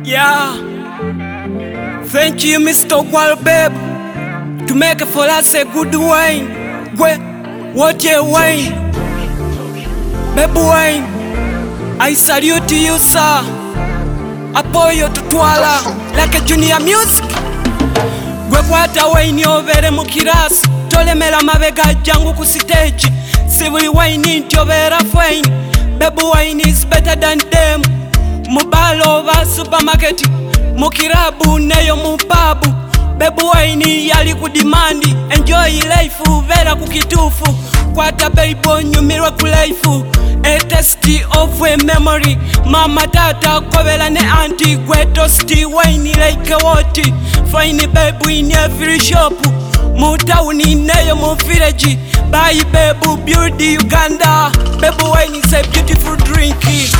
Yeah. Thank you, Mr. Walbabe, to make for us a good wine. What a wine, baby wine. I salute you, sir. Apoyo tutwala like a junior music. Kwata wine overe mukirasi, tolemera mabega jangu ku stage. Sibuli wine ntyobera fine. Baby wine is better than them. Mubalo over supermarket, mukirabu neyo mupabu. Baby wine yali ku demand. Enjoy life vera kukitufu. Kwata baby nyumirwa ku life. A test of a memory. Mama tata kobela ne auntie gwe toasty wine like a woti. Fine baby in every shop. Mutauni neyo mu village. Buy baby beauty Uganda. Baby wine is a beautiful drink.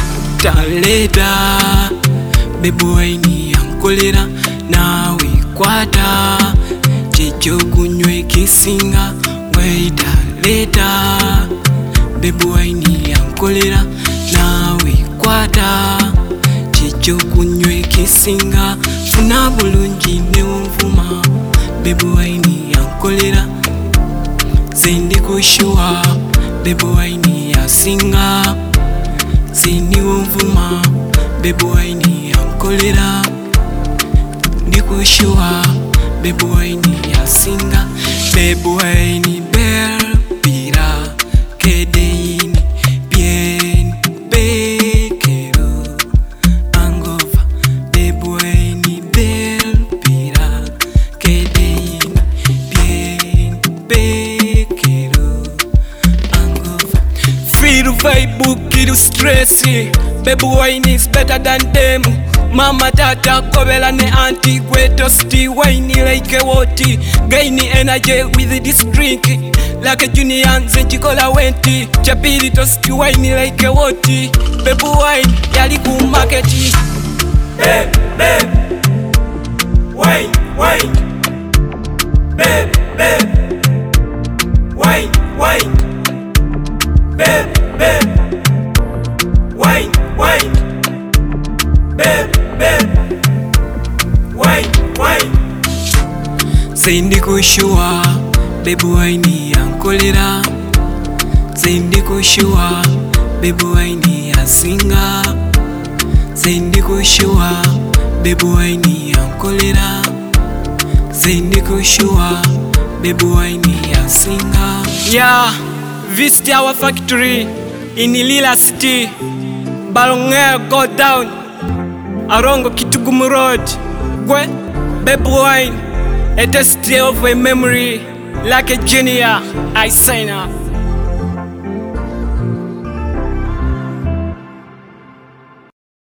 Taleta baby wine yankolera nawe kwata chicho kunywe kisinga waita leta. Baby wine yankolera nawe kwata chicho kunywe kisinga funa bulungi ne mvuma. Baby wine yankolera zindi kushuwa. Baby wine yasinga zindi mvuma. Baby wine yankolera ndi kushuwa. Baby wine yasinga. Baby wine bel pira kedeini bien bekero angova. Baby wine bel pira kedeini bien bekero angova. Feel vibe kill stressy. Baby wine is better than them. Mama tata kobela ne auntie gwe toasty wine like a woti. Gain energy with this drink like a junior zenchikola wenti. Chapili toasty wine like a woti. Baby wine yali ku market. Babe, babe, wine, wine. Babe, babe, wine, wine. Babe, babe, wine, wine. Babe, babe, wine, wine. Zindi kushuwa. Baby wine yankolera zindi kushuwa. Baby wine yasinga zindi kushuwa. Baby wine yankolera zindi kushuwa. Baby wine yasinga. Yeah, visit our factory in Lila City. Balonge go down Arongo Kitugumu Road. Baby wine, a test of a memory like a junior. I sign up.